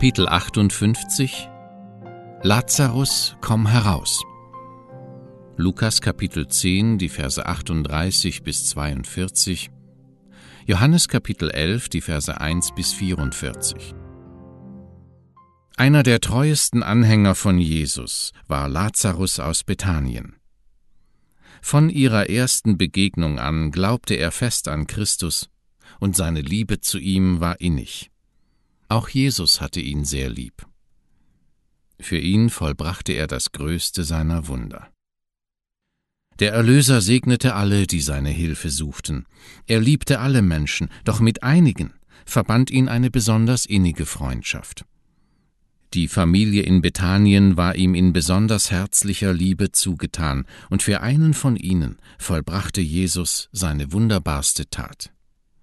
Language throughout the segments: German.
Kapitel 58 Lazarus, komm heraus. Lukas Kapitel 10, die Verse 38 bis 42, Johannes Kapitel 11, die Verse 1 bis 44. Einer der treuesten Anhänger von Jesus war Lazarus aus Bethanien. Von ihrer ersten Begegnung an glaubte er fest an Christus, und seine Liebe zu ihm war innig. Auch Jesus hatte ihn sehr lieb. Für ihn vollbrachte er das größte seiner Wunder. Der Erlöser segnete alle, die seine Hilfe suchten. Er liebte alle Menschen, doch mit einigen verband ihn eine besonders innige Freundschaft. Die Familie in Bethanien war ihm in besonders herzlicher Liebe zugetan, und für einen von ihnen vollbrachte Jesus seine wunderbarste Tat.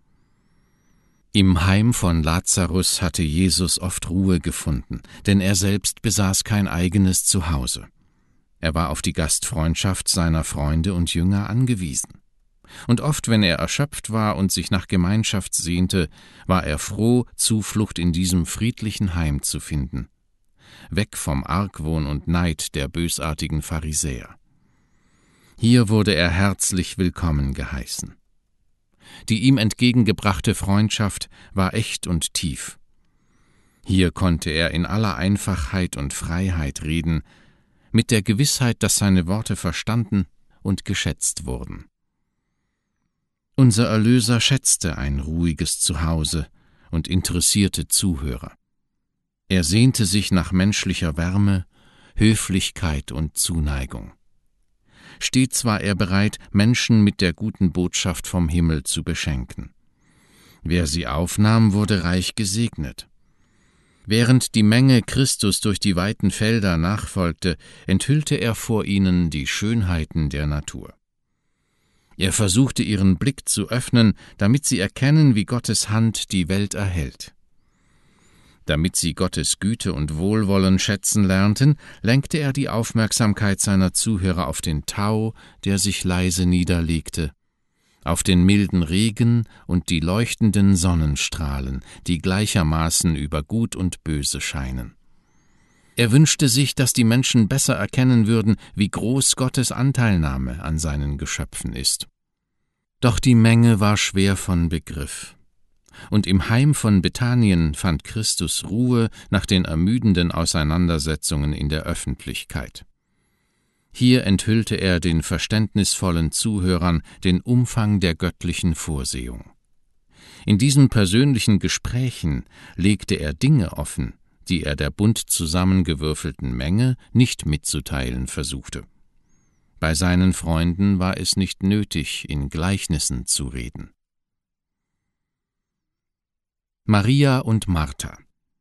Im Heim von Lazarus hatte Jesus oft Ruhe gefunden, denn er selbst besaß kein eigenes Zuhause. Er war auf die Gastfreundschaft seiner Freunde und Jünger angewiesen. Und oft, wenn er erschöpft war und sich nach Gemeinschaft sehnte, war er froh, Zuflucht in diesem friedlichen Heim zu finden. Weg vom Argwohn und Neid der bösartigen Pharisäer. Hier wurde er herzlich willkommen geheißen. Die ihm entgegengebrachte Freundschaft war echt und tief. Hier konnte er in aller Einfachheit und Freiheit reden, mit der Gewissheit, dass seine Worte verstanden und geschätzt wurden. Unser Erlöser schätzte ein ruhiges Zuhause und interessierte Zuhörer. Er sehnte sich nach menschlicher Wärme, Höflichkeit und Zuneigung. Stets war er bereit, Menschen mit der guten Botschaft vom Himmel zu beschenken. Wer sie aufnahm, wurde reich gesegnet. Während die Menge Christus durch die weiten Felder nachfolgte, enthüllte er vor ihnen die Schönheiten der Natur. Er versuchte, ihren Blick zu öffnen, damit sie erkennen, wie Gottes Hand die Welt erhält. Damit sie Gottes Güte und Wohlwollen schätzen lernten, lenkte er die Aufmerksamkeit seiner Zuhörer auf den Tau, der sich leise niederlegte, auf den milden Regen und die leuchtenden Sonnenstrahlen, die gleichermaßen über Gut und Böse scheinen. Er wünschte sich, dass die Menschen besser erkennen würden, wie groß Gottes Anteilnahme an seinen Geschöpfen ist. Doch die Menge war schwer von Begriff. Und im Heim von Bethanien fand Christus Ruhe nach den ermüdenden Auseinandersetzungen in der Öffentlichkeit. Hier enthüllte er den verständnisvollen Zuhörern den Umfang der göttlichen Vorsehung. In diesen persönlichen Gesprächen legte er Dinge offen, die er der bunt zusammengewürfelten Menge nicht mitzuteilen versuchte. Bei seinen Freunden war es nicht nötig, in Gleichnissen zu reden. Maria und Martha.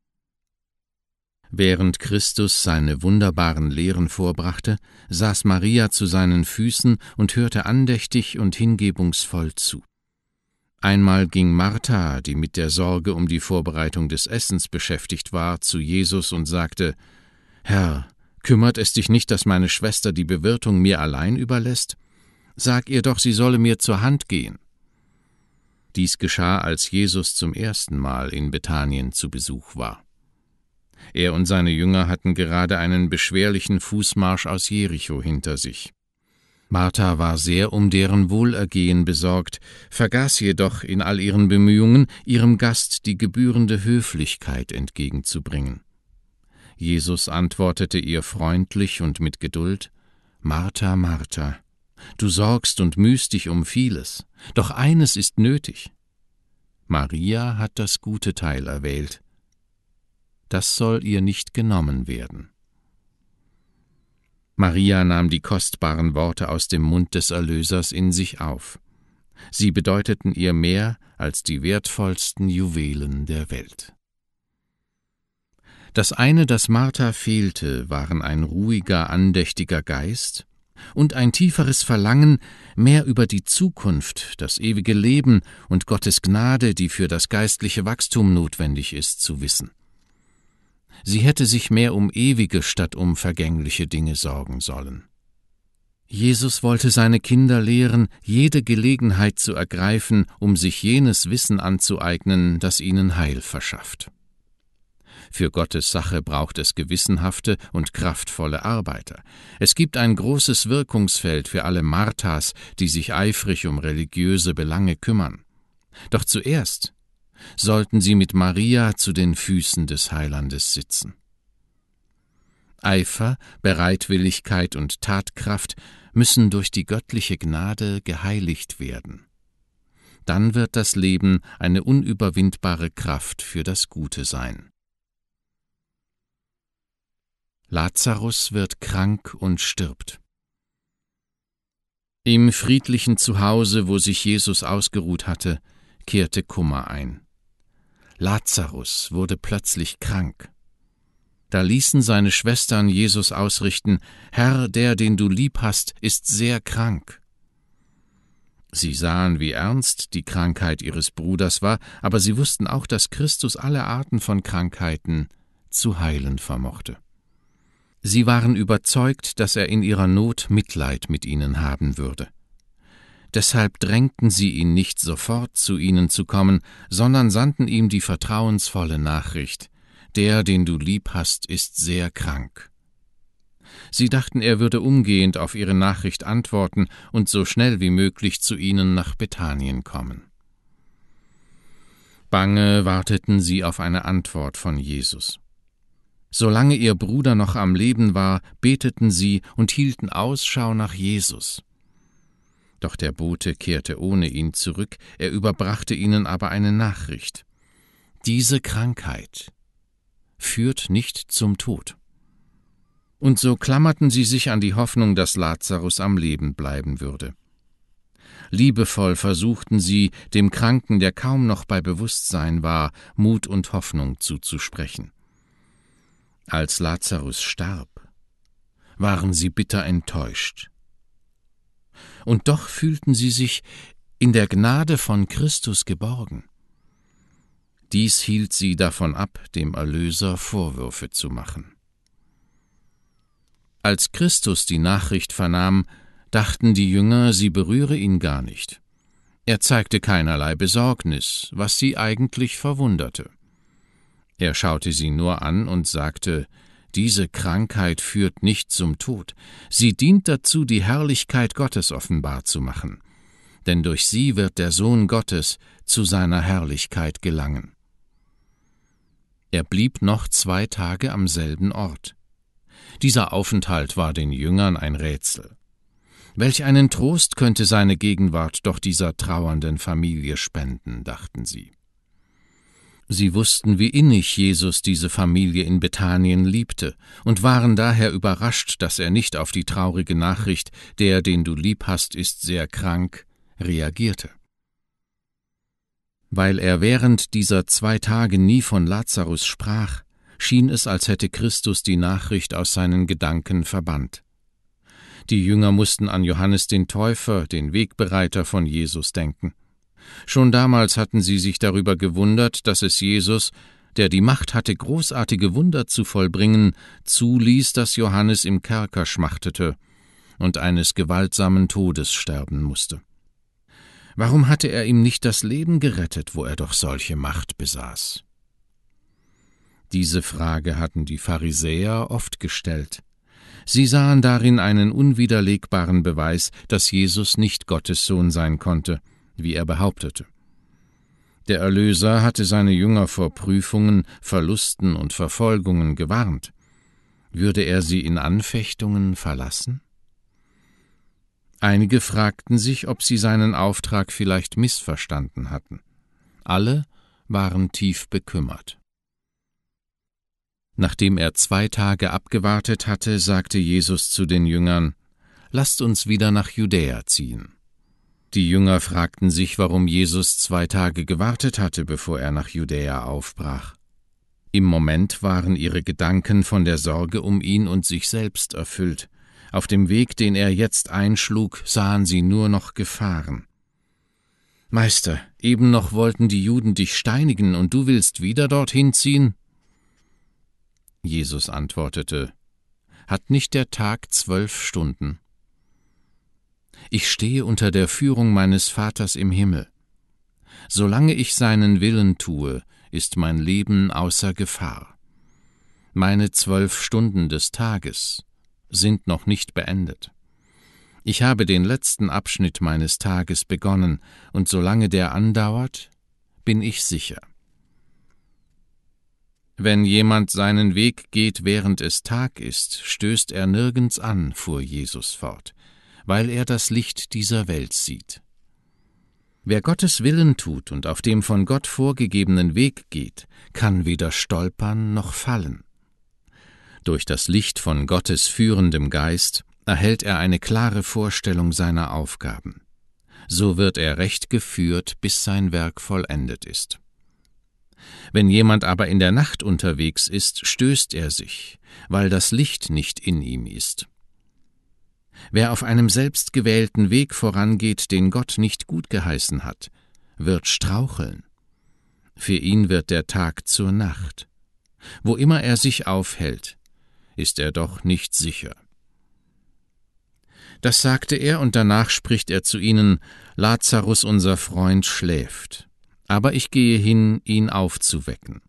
Während Christus seine wunderbaren Lehren vorbrachte, saß Maria zu seinen Füßen und hörte andächtig und hingebungsvoll zu. Einmal ging Martha, die mit der Sorge um die Vorbereitung des Essens beschäftigt war, zu Jesus und sagte: »Herr, kümmert es dich nicht, dass meine Schwester die Bewirtung mir allein überlässt? Sag ihr doch, sie solle mir zur Hand gehen.« Dies geschah, als Jesus zum ersten Mal in Bethanien zu Besuch war. Er und seine Jünger hatten gerade einen beschwerlichen Fußmarsch aus Jericho hinter sich. Martha war sehr um deren Wohlergehen besorgt, vergaß jedoch in all ihren Bemühungen, ihrem Gast die gebührende Höflichkeit entgegenzubringen. Jesus antwortete ihr freundlich und mit Geduld: »Martha, Martha, du sorgst und mühst dich um vieles, doch eines ist nötig. Maria hat das gute Teil erwählt. Das soll ihr nicht genommen werden.« Maria nahm die kostbaren Worte aus dem Mund des Erlösers in sich auf. Sie bedeuteten ihr mehr als die wertvollsten Juwelen der Welt. Das eine, das Martha fehlte, waren ein ruhiger, andächtiger Geist und ein tieferes Verlangen, mehr über die Zukunft, das ewige Leben und Gottes Gnade, die für das geistliche Wachstum notwendig ist, zu wissen. Sie hätte sich mehr um ewige statt um vergängliche Dinge sorgen sollen. Jesus wollte seine Kinder lehren, jede Gelegenheit zu ergreifen, um sich jenes Wissen anzueignen, das ihnen Heil verschafft. Für Gottes Sache braucht es gewissenhafte und kraftvolle Arbeiter. Es gibt ein großes Wirkungsfeld für alle Marthas, die sich eifrig um religiöse Belange kümmern. Doch zuerst sollten sie mit Maria zu den Füßen des Heilandes sitzen. Eifer, Bereitwilligkeit und Tatkraft müssen durch die göttliche Gnade geheiligt werden. Dann wird das Leben eine unüberwindbare Kraft für das Gute sein. Lazarus wird krank und stirbt. Im friedlichen Zuhause, wo sich Jesus ausgeruht hatte, kehrte Kummer ein. Lazarus wurde plötzlich krank. Da ließen seine Schwestern Jesus ausrichten: »Herr, der, den du lieb hast, ist sehr krank.« Sie sahen, wie ernst die Krankheit ihres Bruders war, aber sie wussten auch, dass Christus alle Arten von Krankheiten zu heilen vermochte. Sie waren überzeugt, dass er in ihrer Not Mitleid mit ihnen haben würde. Deshalb drängten sie ihn nicht sofort zu ihnen zu kommen, sondern sandten ihm die vertrauensvolle Nachricht: »Der, den du lieb hast, ist sehr krank.« Sie dachten, er würde umgehend auf ihre Nachricht antworten und so schnell wie möglich zu ihnen nach Bethanien kommen. Bange warteten sie auf eine Antwort von Jesus. Solange ihr Bruder noch am Leben war, beteten sie und hielten Ausschau nach Jesus. Doch der Bote kehrte ohne ihn zurück, er überbrachte ihnen aber eine Nachricht: Diese Krankheit führt nicht zum Tod. Und so klammerten sie sich an die Hoffnung, dass Lazarus am Leben bleiben würde. Liebevoll versuchten sie, dem Kranken, der kaum noch bei Bewusstsein war, Mut und Hoffnung zuzusprechen. Als Lazarus starb, waren sie bitter enttäuscht. Und doch fühlten sie sich in der Gnade von Christus geborgen. Dies hielt sie davon ab, dem Erlöser Vorwürfe zu machen. Als Christus die Nachricht vernahm, dachten die Jünger, sie berühre ihn gar nicht. Er zeigte keinerlei Besorgnis, was sie eigentlich verwunderte. Er schaute sie nur an und sagte: Diese Krankheit führt nicht zum Tod, sie dient dazu, die Herrlichkeit Gottes offenbar zu machen, denn durch sie wird der Sohn Gottes zu seiner Herrlichkeit gelangen. Er blieb noch 2 Tage am selben Ort. Dieser Aufenthalt war den Jüngern ein Rätsel. Welch einen Trost könnte seine Gegenwart doch dieser trauernden Familie spenden, dachten sie. Sie wussten, wie innig Jesus diese Familie in Bethanien liebte und waren daher überrascht, dass er nicht auf die traurige Nachricht, der, den du lieb hast, ist sehr krank, reagierte. Weil er während dieser 2 Tage nie von Lazarus sprach, schien es, als hätte Christus die Nachricht aus seinen Gedanken verbannt. Die Jünger mussten an Johannes den Täufer, den Wegbereiter von Jesus, denken. Schon damals hatten sie sich darüber gewundert, dass es Jesus, der die Macht hatte, großartige Wunder zu vollbringen, zuließ, dass Johannes im Kerker schmachtete und eines gewaltsamen Todes sterben musste. Warum hatte er ihm nicht das Leben gerettet, wo er doch solche Macht besaß? Diese Frage hatten die Pharisäer oft gestellt. Sie sahen darin einen unwiderlegbaren Beweis, dass Jesus nicht Gottes Sohn sein konnte, wie er behauptete. Der Erlöser hatte seine Jünger vor Prüfungen, Verlusten und Verfolgungen gewarnt. Würde er sie in Anfechtungen verlassen? Einige fragten sich, ob sie seinen Auftrag vielleicht missverstanden hatten. Alle waren tief bekümmert. Nachdem er 2 Tage abgewartet hatte, sagte Jesus zu den Jüngern: Lasst uns wieder nach Judäa ziehen. Die Jünger fragten sich, warum Jesus 2 Tage gewartet hatte, bevor er nach Judäa aufbrach. Im Moment waren ihre Gedanken von der Sorge um ihn und sich selbst erfüllt. Auf dem Weg, den er jetzt einschlug, sahen sie nur noch Gefahren. »Meister, eben noch wollten die Juden dich steinigen, und du willst wieder dorthin ziehen?« Jesus antwortete: Hat nicht der Tag 12 Stunden? Ich stehe unter der Führung meines Vaters im Himmel. Solange ich seinen Willen tue, ist mein Leben außer Gefahr. Meine 12 Stunden des Tages sind noch nicht beendet. Ich habe den letzten Abschnitt meines Tages begonnen, und solange der andauert, bin ich sicher. Wenn jemand seinen Weg geht, während es Tag ist, stößt er nirgends an, fuhr Jesus fort, weil er das Licht dieser Welt sieht. Wer Gottes Willen tut und auf dem von Gott vorgegebenen Weg geht, kann weder stolpern noch fallen. Durch das Licht von Gottes führendem Geist erhält er eine klare Vorstellung seiner Aufgaben. So wird er recht geführt, bis sein Werk vollendet ist. Wenn jemand aber in der Nacht unterwegs ist, stößt er sich, weil das Licht nicht in ihm ist. Wer auf einem selbstgewählten Weg vorangeht, den Gott nicht gutgeheißen hat, wird straucheln. Für ihn wird der Tag zur Nacht. Wo immer er sich aufhält, ist er doch nicht sicher. Das sagte er, und danach spricht er zu ihnen: Lazarus, unser Freund, schläft. Aber ich gehe hin, ihn aufzuwecken.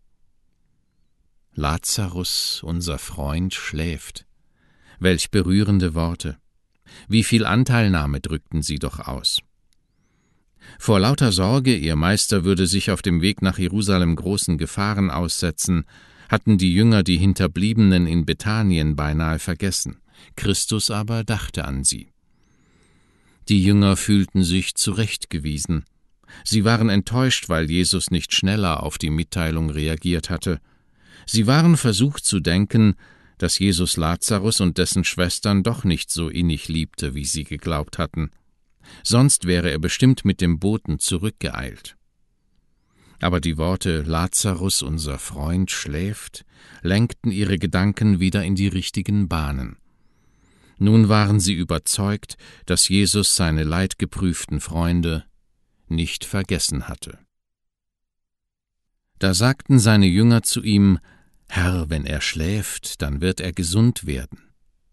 Lazarus, unser Freund, schläft. Welch berührende Worte! Wie viel Anteilnahme drückten sie doch aus. Vor lauter Sorge, ihr Meister würde sich auf dem Weg nach Jerusalem großen Gefahren aussetzen, hatten die Jünger die Hinterbliebenen in Bethanien beinahe vergessen. Christus aber dachte an sie. Die Jünger fühlten sich zurechtgewiesen. Sie waren enttäuscht, weil Jesus nicht schneller auf die Mitteilung reagiert hatte. Sie waren versucht zu denken, dass Jesus Lazarus und dessen Schwestern doch nicht so innig liebte, wie sie geglaubt hatten. Sonst wäre er bestimmt mit dem Boten zurückgeeilt. Aber die Worte »Lazarus, unser Freund, schläft« lenkten ihre Gedanken wieder in die richtigen Bahnen. Nun waren sie überzeugt, dass Jesus seine leidgeprüften Freunde nicht vergessen hatte. Da sagten seine Jünger zu ihm: »Herr, wenn er schläft, dann wird er gesund werden.«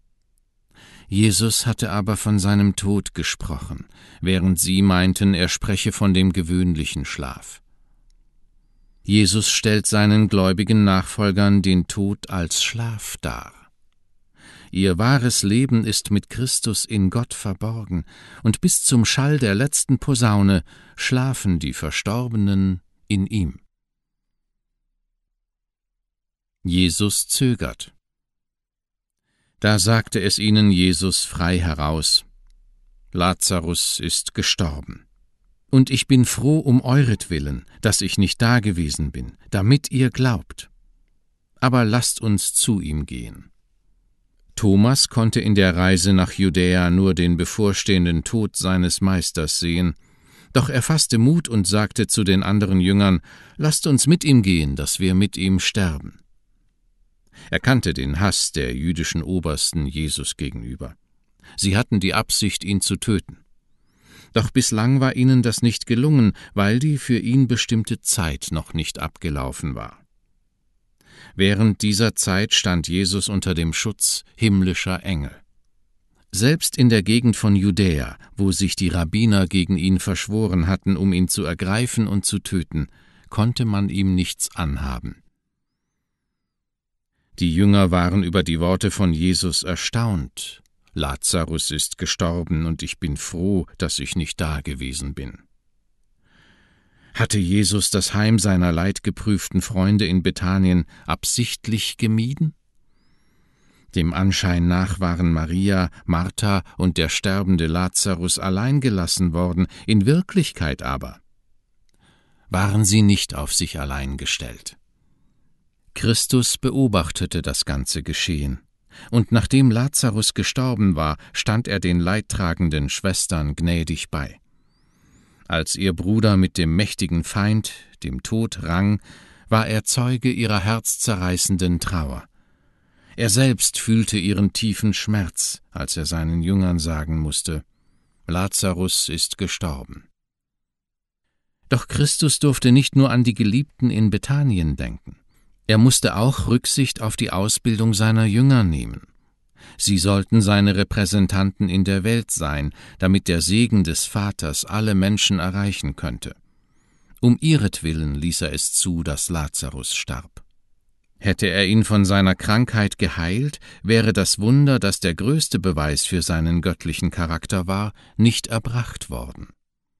Jesus hatte aber von seinem Tod gesprochen, während sie meinten, er spreche von dem gewöhnlichen Schlaf. Jesus stellt seinen gläubigen Nachfolgern den Tod als Schlaf dar. Ihr wahres Leben ist mit Christus in Gott verborgen, und bis zum Schall der letzten Posaune schlafen die Verstorbenen in ihm. Jesus zögert. Da sagte es ihnen Jesus frei heraus: Lazarus ist gestorben. Und ich bin froh um euretwillen, dass ich nicht dagewesen bin, damit ihr glaubt. Aber lasst uns zu ihm gehen. Thomas konnte in der Reise nach Judäa nur den bevorstehenden Tod seines Meisters sehen, doch er fasste Mut und sagte zu den anderen Jüngern: Lasst uns mit ihm gehen, dass wir mit ihm sterben. Er kannte den Hass der jüdischen Obersten Jesus gegenüber. Sie hatten die Absicht, ihn zu töten. Doch bislang war ihnen das nicht gelungen, weil die für ihn bestimmte Zeit noch nicht abgelaufen war. Während dieser Zeit stand Jesus unter dem Schutz himmlischer Engel. Selbst in der Gegend von Judäa, wo sich die Rabbiner gegen ihn verschworen hatten, um ihn zu ergreifen und zu töten, konnte man ihm nichts anhaben. Die Jünger waren über die Worte von Jesus erstaunt. Lazarus ist gestorben, und ich bin froh, dass ich nicht dagewesen bin. Hatte Jesus das Heim seiner leidgeprüften Freunde in Bethanien absichtlich gemieden? Dem Anschein nach waren Maria, Martha und der sterbende Lazarus allein gelassen worden, in Wirklichkeit aber waren sie nicht auf sich allein gestellt. Christus beobachtete das ganze Geschehen, und nachdem Lazarus gestorben war, stand er den leidtragenden Schwestern gnädig bei. Als ihr Bruder mit dem mächtigen Feind, dem Tod, rang, war er Zeuge ihrer herzzerreißenden Trauer. Er selbst fühlte ihren tiefen Schmerz, als er seinen Jüngern sagen musste: Lazarus ist gestorben. Doch Christus durfte nicht nur an die Geliebten in Bethanien denken. Er musste auch Rücksicht auf die Ausbildung seiner Jünger nehmen. Sie sollten seine Repräsentanten in der Welt sein, damit der Segen des Vaters alle Menschen erreichen könnte. Um ihretwillen ließ er es zu, dass Lazarus starb. Hätte er ihn von seiner Krankheit geheilt, wäre das Wunder, das der größte Beweis für seinen göttlichen Charakter war, nicht erbracht worden.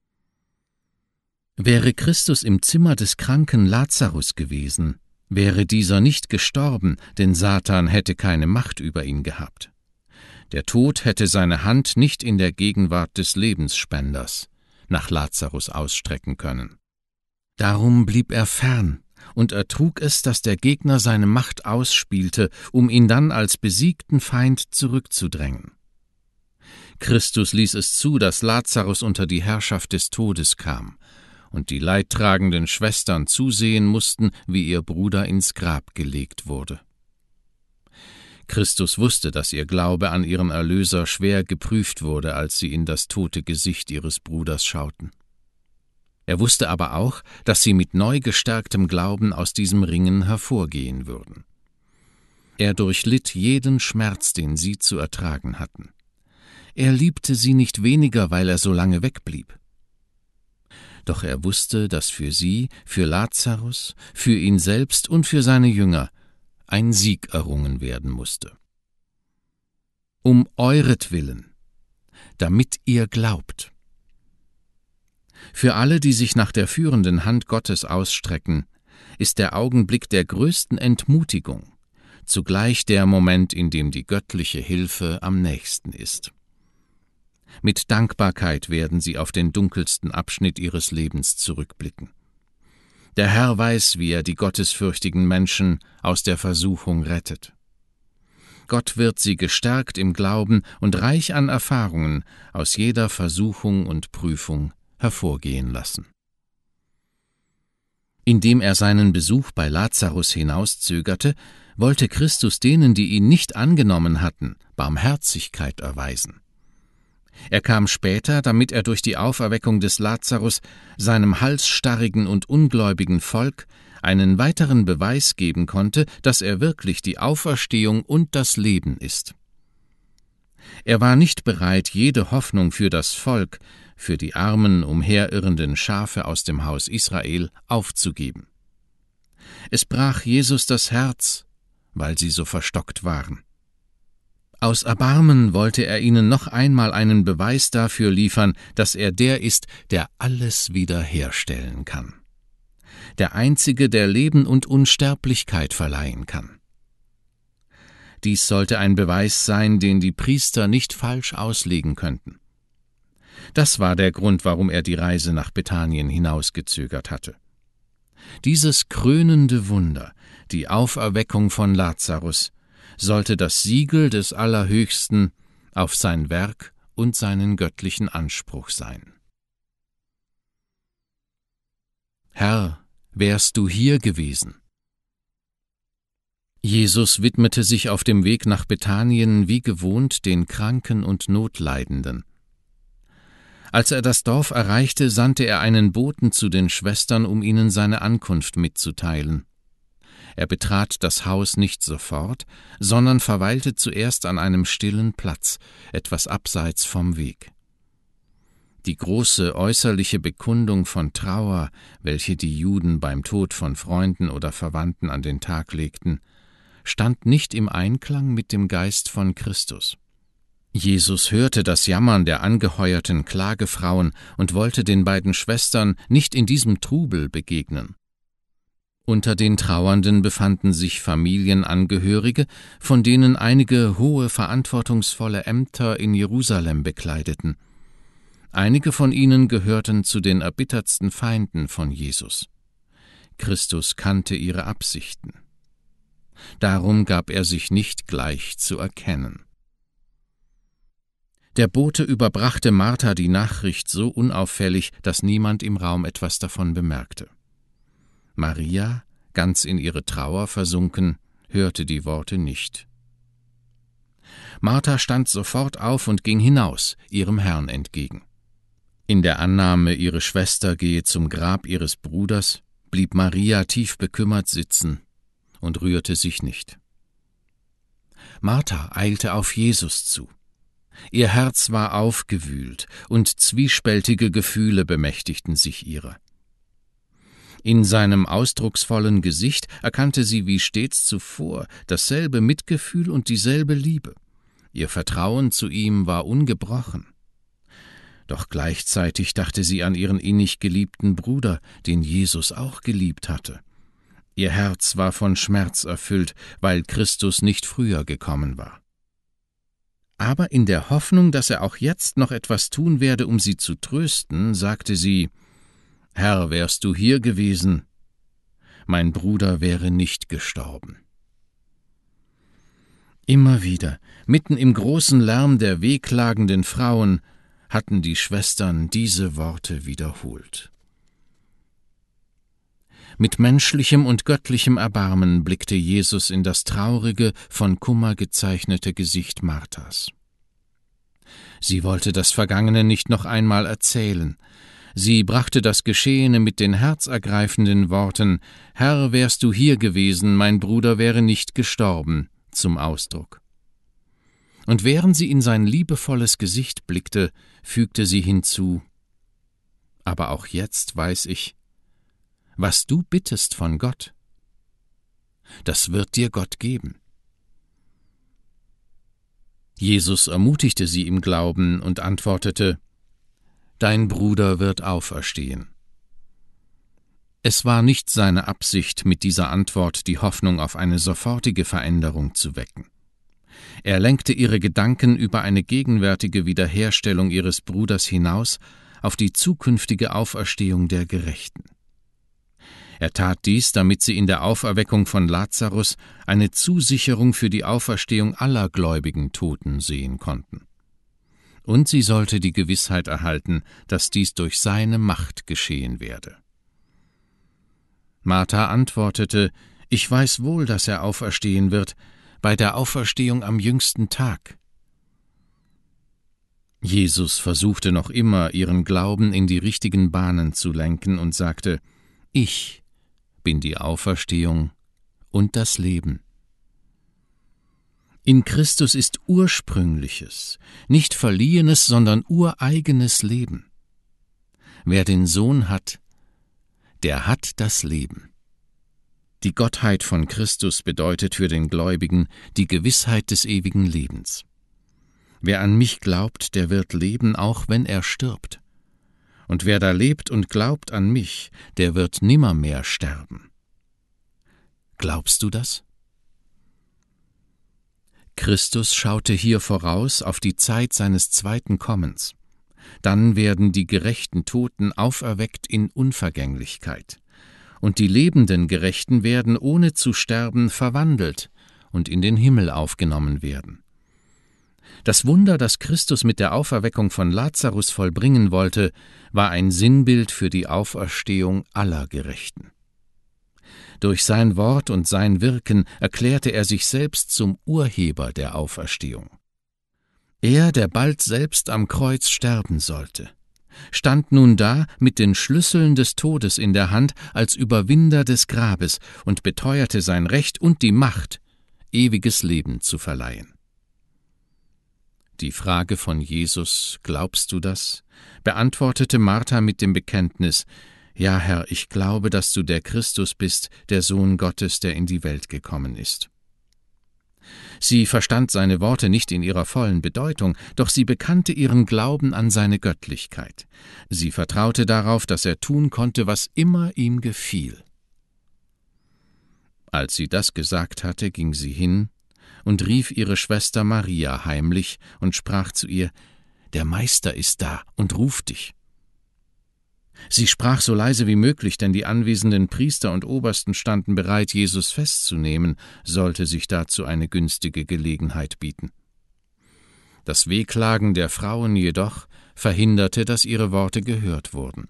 Wäre Christus im Zimmer des kranken Lazarus gewesen, wäre dieser nicht gestorben, denn Satan hätte keine Macht über ihn gehabt. Der Tod hätte seine Hand nicht in der Gegenwart des Lebensspenders nach Lazarus ausstrecken können. Darum blieb er fern und ertrug es, dass der Gegner seine Macht ausspielte, um ihn dann als besiegten Feind zurückzudrängen. Christus ließ es zu, dass Lazarus unter die Herrschaft des Todes kam, und die leidtragenden Schwestern zusehen mussten, wie ihr Bruder ins Grab gelegt wurde. Christus wusste, dass ihr Glaube an ihren Erlöser schwer geprüft wurde, als sie in das tote Gesicht ihres Bruders schauten. Er wusste aber auch, dass sie mit neu gestärktem Glauben aus diesem Ringen hervorgehen würden. Er durchlitt jeden Schmerz, den sie zu ertragen hatten. Er liebte sie nicht weniger, weil er so lange wegblieb. Doch er wusste, dass für sie, für Lazarus, für ihn selbst und für seine Jünger ein Sieg errungen werden musste. Um euretwillen, damit ihr glaubt. Für alle, die sich nach der führenden Hand Gottes ausstrecken, ist der Augenblick der größten Entmutigung, zugleich der Moment, in dem die göttliche Hilfe am nächsten ist. Mit Dankbarkeit werden sie auf den dunkelsten Abschnitt ihres Lebens zurückblicken. Der Herr weiß, wie er die gottesfürchtigen Menschen aus der Versuchung rettet. Gott wird sie gestärkt im Glauben und reich an Erfahrungen aus jeder Versuchung und Prüfung hervorgehen lassen. Indem er seinen Besuch bei Lazarus hinauszögerte, wollte Christus denen, die ihn nicht angenommen hatten, Barmherzigkeit erweisen. Er kam später, damit er durch die Auferweckung des Lazarus seinem halsstarrigen und ungläubigen Volk einen weiteren Beweis geben konnte, dass er wirklich die Auferstehung und das Leben ist. Er war nicht bereit, jede Hoffnung für das Volk, für die armen, umherirrenden Schafe aus dem Haus Israel aufzugeben. Es brach Jesus das Herz, weil sie so verstockt waren. Aus Erbarmen wollte er ihnen noch einmal einen Beweis dafür liefern, dass er der ist, der alles wiederherstellen kann. Der Einzige, der Leben und Unsterblichkeit verleihen kann. Dies sollte ein Beweis sein, den die Priester nicht falsch auslegen könnten. Das war der Grund, warum er die Reise nach Bethanien hinausgezögert hatte. Dieses krönende Wunder, die Auferweckung von Lazarus, sollte das Siegel des Allerhöchsten auf sein Werk und seinen göttlichen Anspruch sein. Herr, wärst du hier gewesen? Jesus widmete sich auf dem Weg nach Bethanien wie gewohnt den Kranken und Notleidenden. Als er das Dorf erreichte, sandte er einen Boten zu den Schwestern, um ihnen seine Ankunft mitzuteilen. Er betrat das Haus nicht sofort, sondern verweilte zuerst an einem stillen Platz, etwas abseits vom Weg. Die große äußerliche Bekundung von Trauer, welche die Juden beim Tod von Freunden oder Verwandten an den Tag legten, stand nicht im Einklang mit dem Geist von Christus. Jesus hörte das Jammern der angeheuerten Klagefrauen und wollte den beiden Schwestern nicht in diesem Trubel begegnen. Unter den Trauernden befanden sich Familienangehörige, von denen einige hohe, verantwortungsvolle Ämter in Jerusalem bekleideten. Einige von ihnen gehörten zu den erbittertsten Feinden von Jesus. Christus kannte ihre Absichten. Darum gab er sich nicht gleich zu erkennen. Der Bote überbrachte Martha die Nachricht so unauffällig, dass niemand im Raum etwas davon bemerkte. Maria, ganz in ihre Trauer versunken, hörte die Worte nicht. Martha stand sofort auf und ging hinaus, ihrem Herrn entgegen. In der Annahme, ihre Schwester gehe zum Grab ihres Bruders, blieb Maria tief bekümmert sitzen und rührte sich nicht. Martha eilte auf Jesus zu. Ihr Herz war aufgewühlt, und zwiespältige Gefühle bemächtigten sich ihrer. In seinem ausdrucksvollen Gesicht erkannte sie wie stets zuvor dasselbe Mitgefühl und dieselbe Liebe. Ihr Vertrauen zu ihm war ungebrochen. Doch gleichzeitig dachte sie an ihren innig geliebten Bruder, den Jesus auch geliebt hatte. Ihr Herz war von Schmerz erfüllt, weil Christus nicht früher gekommen war. Aber in der Hoffnung, dass er auch jetzt noch etwas tun werde, um sie zu trösten, sagte sie: »Herr, wärst du hier gewesen, mein Bruder wäre nicht gestorben.« Immer wieder, mitten im großen Lärm der wehklagenden Frauen, hatten die Schwestern diese Worte wiederholt. Mit menschlichem und göttlichem Erbarmen blickte Jesus in das traurige, von Kummer gezeichnete Gesicht Marthas. Sie wollte das Vergangene nicht noch einmal erzählen. Sie brachte das Geschehene mit den herzergreifenden Worten: »Herr, wärst du hier gewesen, mein Bruder wäre nicht gestorben«, zum Ausdruck. Und während sie in sein liebevolles Gesicht blickte, fügte sie hinzu: »Aber auch jetzt weiß ich, was du bittest von Gott, das wird dir Gott geben.« Jesus ermutigte sie im Glauben und antwortete: »Dein Bruder wird auferstehen.« Es war nicht seine Absicht, mit dieser Antwort die Hoffnung auf eine sofortige Veränderung zu wecken. Er lenkte ihre Gedanken über eine gegenwärtige Wiederherstellung ihres Bruders hinaus auf die zukünftige Auferstehung der Gerechten. Er tat dies, damit sie in der Auferweckung von Lazarus eine Zusicherung für die Auferstehung aller gläubigen Toten sehen konnten. Und sie sollte die Gewissheit erhalten, dass dies durch seine Macht geschehen werde. Martha antwortete: »Ich weiß wohl, dass er auferstehen wird, bei der Auferstehung am jüngsten Tag.« Jesus versuchte noch immer, ihren Glauben in die richtigen Bahnen zu lenken und sagte: »Ich bin die Auferstehung und das Leben.« In Christus ist ursprüngliches, nicht verliehenes, sondern ureigenes Leben. Wer den Sohn hat, der hat das Leben. Die Gottheit von Christus bedeutet für den Gläubigen die Gewissheit des ewigen Lebens. Wer an mich glaubt, der wird leben, auch wenn er stirbt. Und wer da lebt und glaubt an mich, der wird nimmermehr sterben. Glaubst du das? Christus schaute hier voraus auf die Zeit seines zweiten Kommens. Dann werden die gerechten Toten auferweckt in Unvergänglichkeit, und die lebenden Gerechten werden, ohne zu sterben, verwandelt und in den Himmel aufgenommen werden. Das Wunder, das Christus mit der Auferweckung von Lazarus vollbringen wollte, war ein Sinnbild für die Auferstehung aller Gerechten. Durch sein Wort und sein Wirken erklärte er sich selbst zum Urheber der Auferstehung. Er, der bald selbst am Kreuz sterben sollte, stand nun da mit den Schlüsseln des Todes in der Hand als Überwinder des Grabes und beteuerte sein Recht und die Macht, ewiges Leben zu verleihen. Die Frage von Jesus: »Glaubst du das?« beantwortete Martha mit dem Bekenntnis: »Ja, Herr, ich glaube, dass du der Christus bist, der Sohn Gottes, der in die Welt gekommen ist.« Sie verstand seine Worte nicht in ihrer vollen Bedeutung, doch sie bekannte ihren Glauben an seine Göttlichkeit. Sie vertraute darauf, dass er tun konnte, was immer ihm gefiel. Als sie das gesagt hatte, ging sie hin und rief ihre Schwester Maria heimlich und sprach zu ihr: »Der Meister ist da und ruft dich.« Sie sprach so leise wie möglich, denn die anwesenden Priester und Obersten standen bereit, Jesus festzunehmen, sollte sich dazu eine günstige Gelegenheit bieten. Das Wehklagen der Frauen jedoch verhinderte, dass ihre Worte gehört wurden.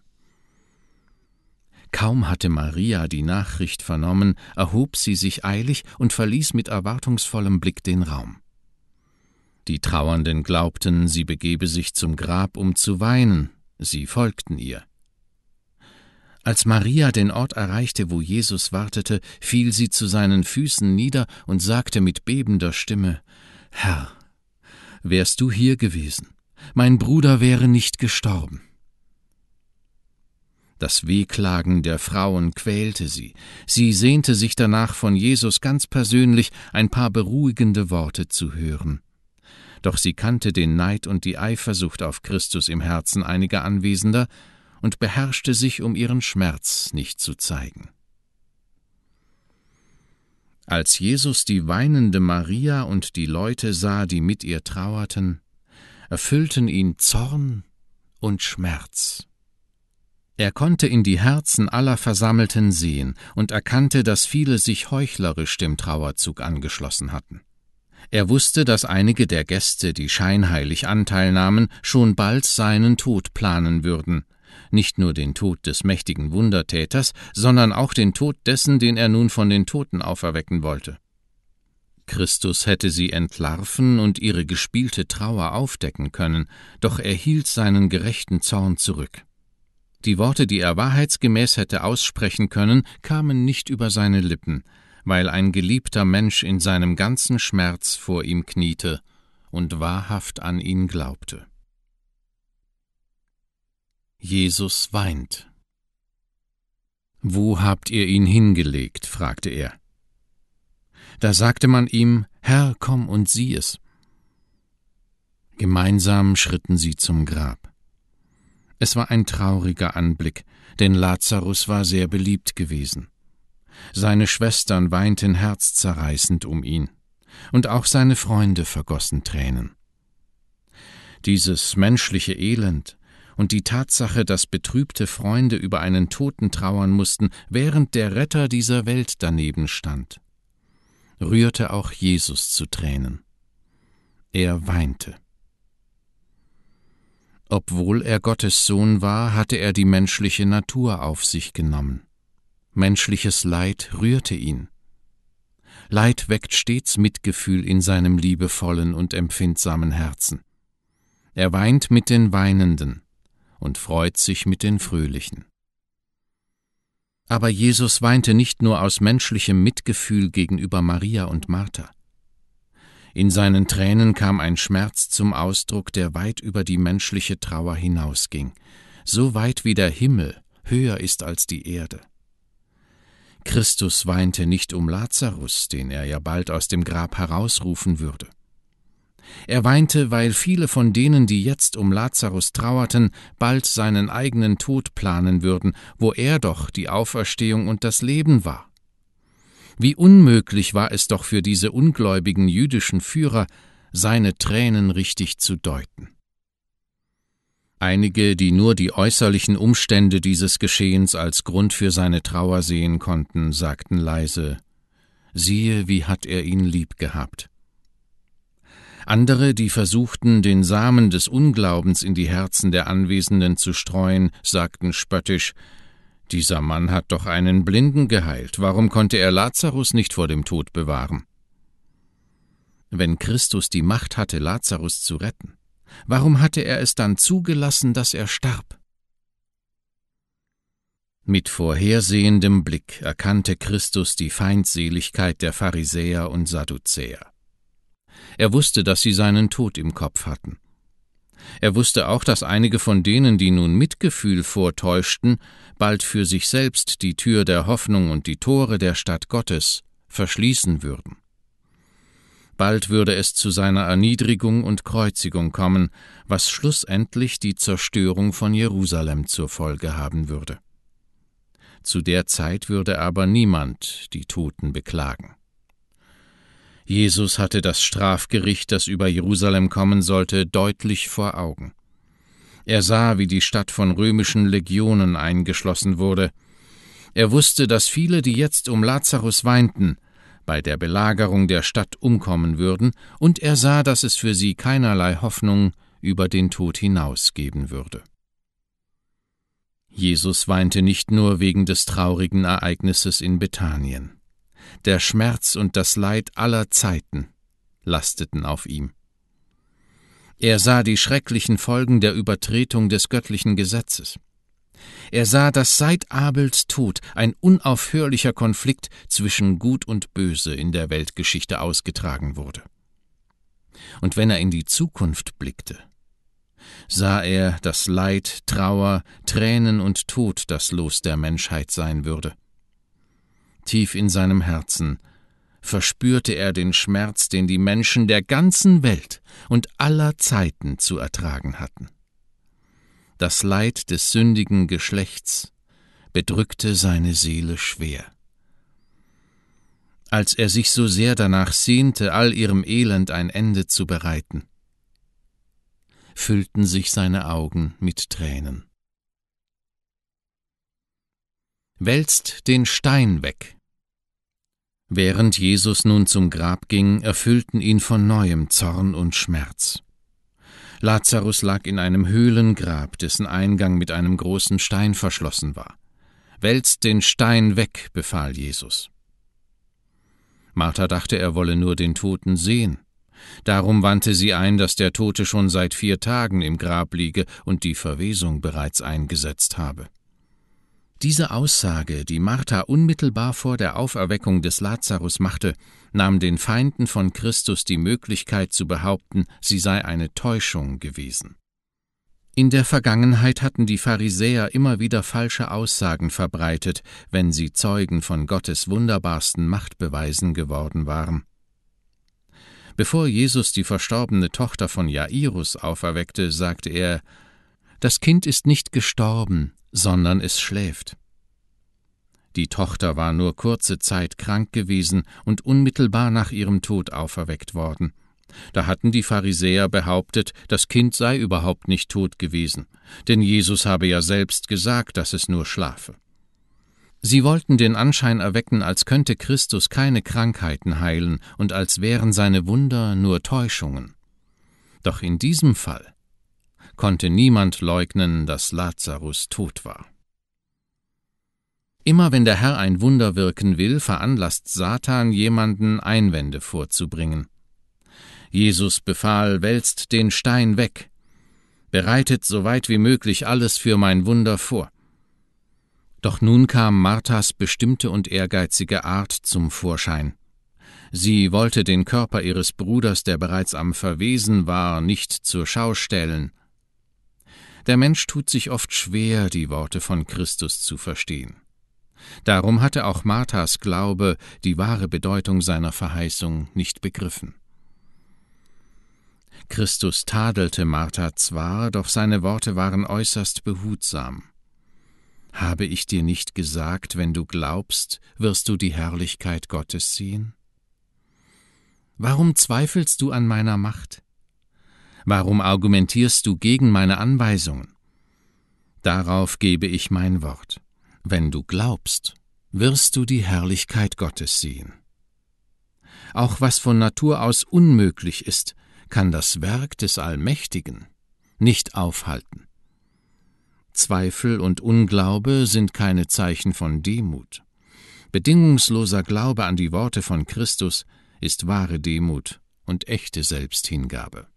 Kaum hatte Maria die Nachricht vernommen, erhob sie sich eilig und verließ mit erwartungsvollem Blick den Raum. Die Trauernden glaubten, sie begebe sich zum Grab, um zu weinen. Sie folgten ihr. Als Maria den Ort erreichte, wo Jesus wartete, fiel sie zu seinen Füßen nieder und sagte mit bebender Stimme: »Herr, wärst du hier gewesen, mein Bruder wäre nicht gestorben.« Das Wehklagen der Frauen quälte sie. Sie sehnte sich danach, von Jesus ganz persönlich ein paar beruhigende Worte zu hören. Doch sie kannte den Neid und die Eifersucht auf Christus im Herzen einiger Anwesender und beherrschte sich, um ihren Schmerz nicht zu zeigen. Als Jesus die weinende Maria und die Leute sah, die mit ihr trauerten, erfüllten ihn Zorn und Schmerz. Er konnte in die Herzen aller Versammelten sehen und erkannte, dass viele sich heuchlerisch dem Trauerzug angeschlossen hatten. Er wusste, dass einige der Gäste, die scheinheilig Anteil nahmen, schon bald seinen Tod planen würden, nicht nur den Tod des mächtigen Wundertäters, sondern auch den Tod dessen, den er nun von den Toten auferwecken wollte. Christus hätte sie entlarven und ihre gespielte Trauer aufdecken können, doch er hielt seinen gerechten Zorn zurück. Die Worte, die er wahrheitsgemäß hätte aussprechen können, kamen nicht über seine Lippen, weil ein geliebter Mensch in seinem ganzen Schmerz vor ihm kniete und wahrhaft an ihn glaubte. Jesus weint. »Wo habt ihr ihn hingelegt?« fragte er. Da sagte man ihm: »Herr, komm und sieh es.« Gemeinsam schritten sie zum Grab. Es war ein trauriger Anblick, denn Lazarus war sehr beliebt gewesen. Seine Schwestern weinten herzzerreißend um ihn, und auch seine Freunde vergossen Tränen. Dieses menschliche Elend und die Tatsache, dass betrübte Freunde über einen Toten trauern mussten, während der Retter dieser Welt daneben stand, rührte auch Jesus zu Tränen. Er weinte. Obwohl er Gottes Sohn war, hatte er die menschliche Natur auf sich genommen. Menschliches Leid rührte ihn. Leid weckt stets Mitgefühl in seinem liebevollen und empfindsamen Herzen. Er weint mit den Weinenden und freut sich mit den Fröhlichen. Aber Jesus weinte nicht nur aus menschlichem Mitgefühl gegenüber Maria und Martha. In seinen Tränen kam ein Schmerz zum Ausdruck, der weit über die menschliche Trauer hinausging, so weit wie der Himmel höher ist als die Erde. Christus weinte nicht um Lazarus, den er ja bald aus dem Grab herausrufen würde. Er weinte, weil viele von denen, die jetzt um Lazarus trauerten, bald seinen eigenen Tod planen würden, wo er doch die Auferstehung und das Leben war. Wie unmöglich war es doch für diese ungläubigen jüdischen Führer, seine Tränen richtig zu deuten. Einige, die nur die äußerlichen Umstände dieses Geschehens als Grund für seine Trauer sehen konnten, sagten leise: »Siehe, wie hat er ihn lieb gehabt.« Andere, die versuchten, den Samen des Unglaubens in die Herzen der Anwesenden zu streuen, sagten spöttisch: »Dieser Mann hat doch einen Blinden geheilt, warum konnte er Lazarus nicht vor dem Tod bewahren?« Wenn Christus die Macht hatte, Lazarus zu retten, warum hatte er es dann zugelassen, dass er starb? Mit vorhersehendem Blick erkannte Christus die Feindseligkeit der Pharisäer und Sadduzäer. Er wusste, dass sie seinen Tod im Kopf hatten. Er wusste auch, dass einige von denen, die nun Mitgefühl vortäuschten, bald für sich selbst die Tür der Hoffnung und die Tore der Stadt Gottes verschließen würden. Bald würde es zu seiner Erniedrigung und Kreuzigung kommen, was schlussendlich die Zerstörung von Jerusalem zur Folge haben würde. Zu der Zeit würde aber niemand die Toten beklagen. Jesus hatte das Strafgericht, das über Jerusalem kommen sollte, deutlich vor Augen. Er sah, wie die Stadt von römischen Legionen eingeschlossen wurde. Er wusste, dass viele, die jetzt um Lazarus weinten, bei der Belagerung der Stadt umkommen würden, und er sah, dass es für sie keinerlei Hoffnung über den Tod hinaus geben würde. Jesus weinte nicht nur wegen des traurigen Ereignisses in Bethanien. Der Schmerz und das Leid aller Zeiten lasteten auf ihm. Er sah die schrecklichen Folgen der Übertretung des göttlichen Gesetzes. Er sah, dass seit Abels Tod ein unaufhörlicher Konflikt zwischen Gut und Böse in der Weltgeschichte ausgetragen wurde. Und wenn er in die Zukunft blickte, sah er, dass Leid, Trauer, Tränen und Tod das Los der Menschheit sein würde. Tief in seinem Herzen verspürte er den Schmerz, den die Menschen der ganzen Welt und aller Zeiten zu ertragen hatten. Das Leid des sündigen Geschlechts bedrückte seine Seele schwer. Als er sich so sehr danach sehnte, all ihrem Elend ein Ende zu bereiten, füllten sich seine Augen mit Tränen. Wälzt den Stein weg. Während Jesus nun zum Grab ging, erfüllten ihn von neuem Zorn und Schmerz. Lazarus lag in einem Höhlengrab, dessen Eingang mit einem großen Stein verschlossen war. »Wälzt den Stein weg«, befahl Jesus. Martha dachte, er wolle nur den Toten sehen. Darum wandte sie ein, dass der Tote schon seit 4 Tagen im Grab liege und die Verwesung bereits eingesetzt habe. Diese Aussage, die Martha unmittelbar vor der Auferweckung des Lazarus machte, nahm den Feinden von Christus die Möglichkeit zu behaupten, sie sei eine Täuschung gewesen. In der Vergangenheit hatten die Pharisäer immer wieder falsche Aussagen verbreitet, wenn sie Zeugen von Gottes wunderbarsten Machtbeweisen geworden waren. Bevor Jesus die verstorbene Tochter von Jairus auferweckte, sagte er: »Das Kind ist nicht gestorben, sondern es schläft.« Die Tochter war nur kurze Zeit krank gewesen und unmittelbar nach ihrem Tod auferweckt worden. Da hatten die Pharisäer behauptet, das Kind sei überhaupt nicht tot gewesen, denn Jesus habe ja selbst gesagt, dass es nur schlafe. Sie wollten den Anschein erwecken, als könnte Christus keine Krankheiten heilen und als wären seine Wunder nur Täuschungen. Doch in diesem Fall konnte niemand leugnen, dass Lazarus tot war. Immer wenn der Herr ein Wunder wirken will, veranlasst Satan jemanden, Einwände vorzubringen. Jesus befahl: »Wälzt den Stein weg, bereitet so weit wie möglich alles für mein Wunder vor.« Doch nun kam Marthas bestimmte und ehrgeizige Art zum Vorschein. Sie wollte den Körper ihres Bruders, der bereits am Verwesen war, nicht zur Schau stellen. Der Mensch tut sich oft schwer, die Worte von Christus zu verstehen. Darum hatte auch Marthas Glaube die wahre Bedeutung seiner Verheißung nicht begriffen. Christus tadelte Martha zwar, doch seine Worte waren äußerst behutsam. »Habe ich dir nicht gesagt, wenn du glaubst, wirst du die Herrlichkeit Gottes sehen? Warum zweifelst du an meiner Macht? Warum argumentierst du gegen meine Anweisungen? Darauf gebe ich mein Wort. Wenn du glaubst, wirst du die Herrlichkeit Gottes sehen. Auch was von Natur aus unmöglich ist, kann das Werk des Allmächtigen nicht aufhalten. Zweifel und Unglaube sind keine Zeichen von Demut. Bedingungsloser Glaube an die Worte von Christus ist wahre Demut und echte Selbsthingabe.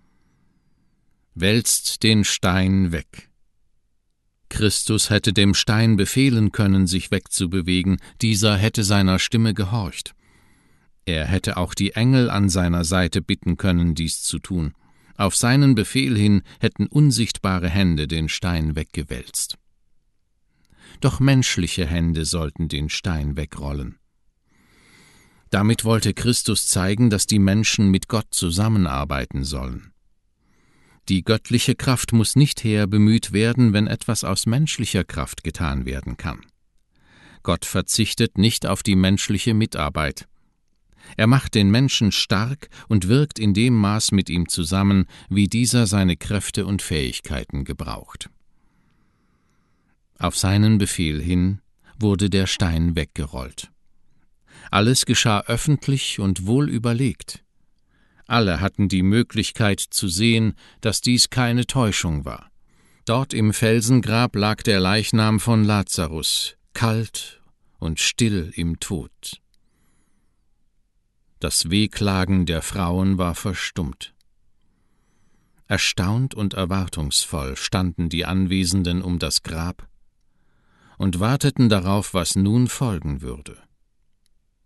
Wälzt den Stein weg. Christus hätte dem Stein befehlen können, sich wegzubewegen, dieser hätte seiner Stimme gehorcht. Er hätte auch die Engel an seiner Seite bitten können, dies zu tun. Auf seinen Befehl hin hätten unsichtbare Hände den Stein weggewälzt. Doch menschliche Hände sollten den Stein wegrollen. Damit wollte Christus zeigen, dass die Menschen mit Gott zusammenarbeiten sollen. Die göttliche Kraft muss nicht her bemüht werden, wenn etwas aus menschlicher Kraft getan werden kann. Gott verzichtet nicht auf die menschliche Mitarbeit. Er macht den Menschen stark und wirkt in dem Maß mit ihm zusammen, wie dieser seine Kräfte und Fähigkeiten gebraucht. Auf seinen Befehl hin wurde der Stein weggerollt. Alles geschah öffentlich und wohl überlegt. Alle hatten die Möglichkeit zu sehen, dass dies keine Täuschung war. Dort im Felsengrab lag der Leichnam von Lazarus, kalt und still im Tod. Das Wehklagen der Frauen war verstummt. Erstaunt und erwartungsvoll standen die Anwesenden um das Grab und warteten darauf, was nun folgen würde.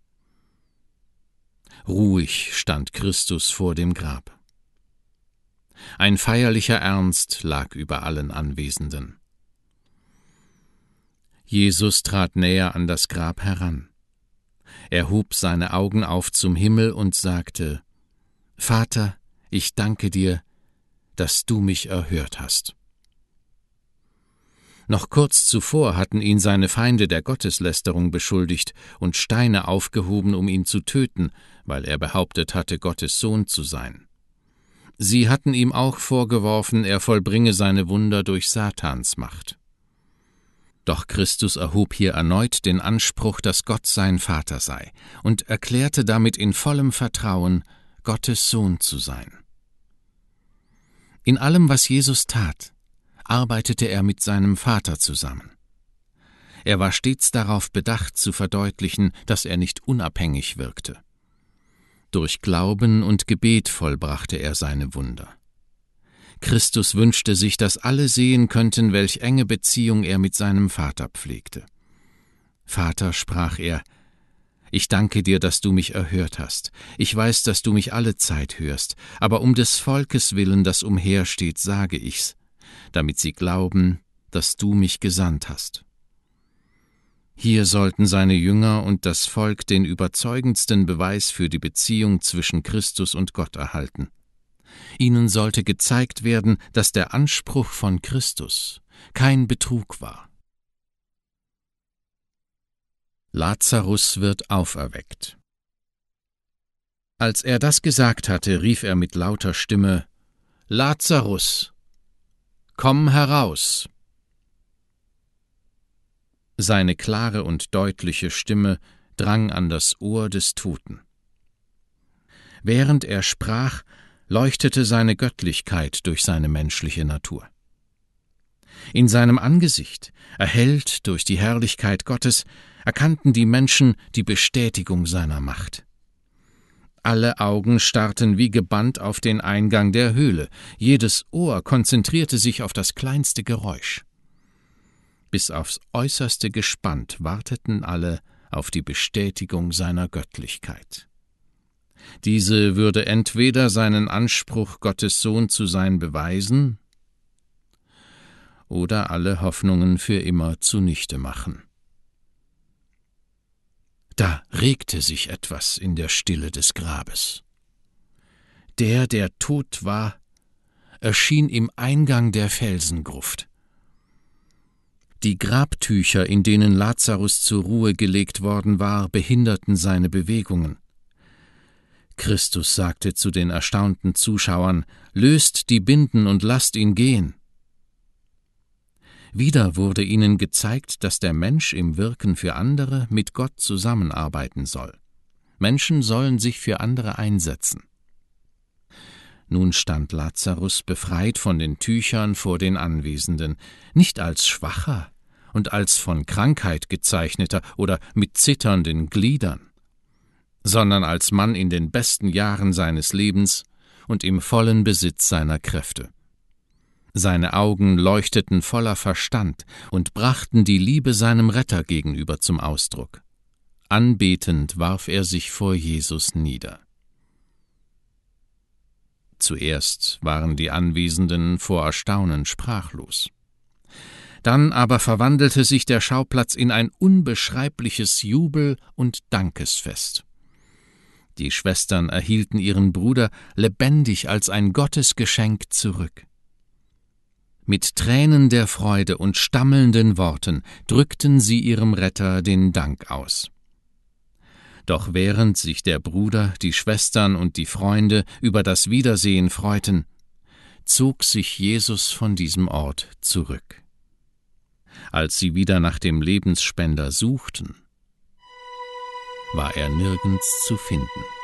Ruhig stand Christus vor dem Grab. Ein feierlicher Ernst lag über allen Anwesenden. Jesus trat näher an das Grab heran. Er hob seine Augen auf zum Himmel und sagte: »Vater, ich danke dir, dass du mich erhört hast.« Noch kurz zuvor hatten ihn seine Feinde der Gotteslästerung beschuldigt und Steine aufgehoben, um ihn zu töten, weil er behauptet hatte, Gottes Sohn zu sein. Sie hatten ihm auch vorgeworfen, er vollbringe seine Wunder durch Satans Macht. Doch Christus erhob hier erneut den Anspruch, dass Gott sein Vater sei, und erklärte damit in vollem Vertrauen, Gottes Sohn zu sein. In allem, was Jesus tat, arbeitete er mit seinem Vater zusammen. Er war stets darauf bedacht, zu verdeutlichen, dass er nicht unabhängig wirkte. Durch Glauben und Gebet vollbrachte er seine Wunder. Christus wünschte sich, dass alle sehen könnten, welch enge Beziehung er mit seinem Vater pflegte. »Vater«, sprach er, »ich danke dir, dass du mich erhört hast. Ich weiß, dass du mich alle Zeit hörst, aber um des Volkes willen, das umhersteht, sage ich's, damit sie glauben, dass du mich gesandt hast.« Hier sollten seine Jünger und das Volk den überzeugendsten Beweis für die Beziehung zwischen Christus und Gott erhalten. Ihnen sollte gezeigt werden, dass der Anspruch von Christus kein Betrug war. Lazarus wird auferweckt. Als er das gesagt hatte, rief er mit lauter Stimme: »Lazarus, komm heraus!« Seine klare und deutliche Stimme drang an das Ohr des Toten. Während er sprach, leuchtete seine Göttlichkeit durch seine menschliche Natur. In seinem Angesicht, erhellt durch die Herrlichkeit Gottes, erkannten die Menschen die Bestätigung seiner Macht. Alle Augen starrten wie gebannt auf den Eingang der Höhle, jedes Ohr konzentrierte sich auf das kleinste Geräusch. Bis aufs Äußerste gespannt warteten alle auf die Bestätigung seiner Göttlichkeit. Diese würde entweder seinen Anspruch, Gottes Sohn zu sein, beweisen oder alle Hoffnungen für immer zunichte machen. Da regte sich etwas in der Stille des Grabes. Der tot war, erschien im Eingang der Felsengruft. Die Grabtücher, in denen Lazarus zur Ruhe gelegt worden war, behinderten seine Bewegungen. Christus sagte zu den erstaunten Zuschauern: »Löst die Binden und lasst ihn gehen.« Wieder wurde ihnen gezeigt, dass der Mensch im Wirken für andere mit Gott zusammenarbeiten soll. Menschen sollen sich für andere einsetzen. Nun stand Lazarus befreit von den Tüchern vor den Anwesenden, nicht als Schwacher und als von Krankheit gezeichneter oder mit zitternden Gliedern, sondern als Mann in den besten Jahren seines Lebens und im vollen Besitz seiner Kräfte. Seine Augen leuchteten voller Verstand und brachten die Liebe seinem Retter gegenüber zum Ausdruck. Anbetend warf er sich vor Jesus nieder. Zuerst waren die Anwesenden vor Erstaunen sprachlos. Dann aber verwandelte sich der Schauplatz in ein unbeschreibliches Jubel- und Dankesfest. Die Schwestern erhielten ihren Bruder lebendig als ein Gottesgeschenk zurück. Mit Tränen der Freude und stammelnden Worten drückten sie ihrem Retter den Dank aus. Doch während sich der Bruder, die Schwestern und die Freunde über das Wiedersehen freuten, zog sich Jesus von diesem Ort zurück. Als sie wieder nach dem Lebensspender suchten, war er nirgends zu finden.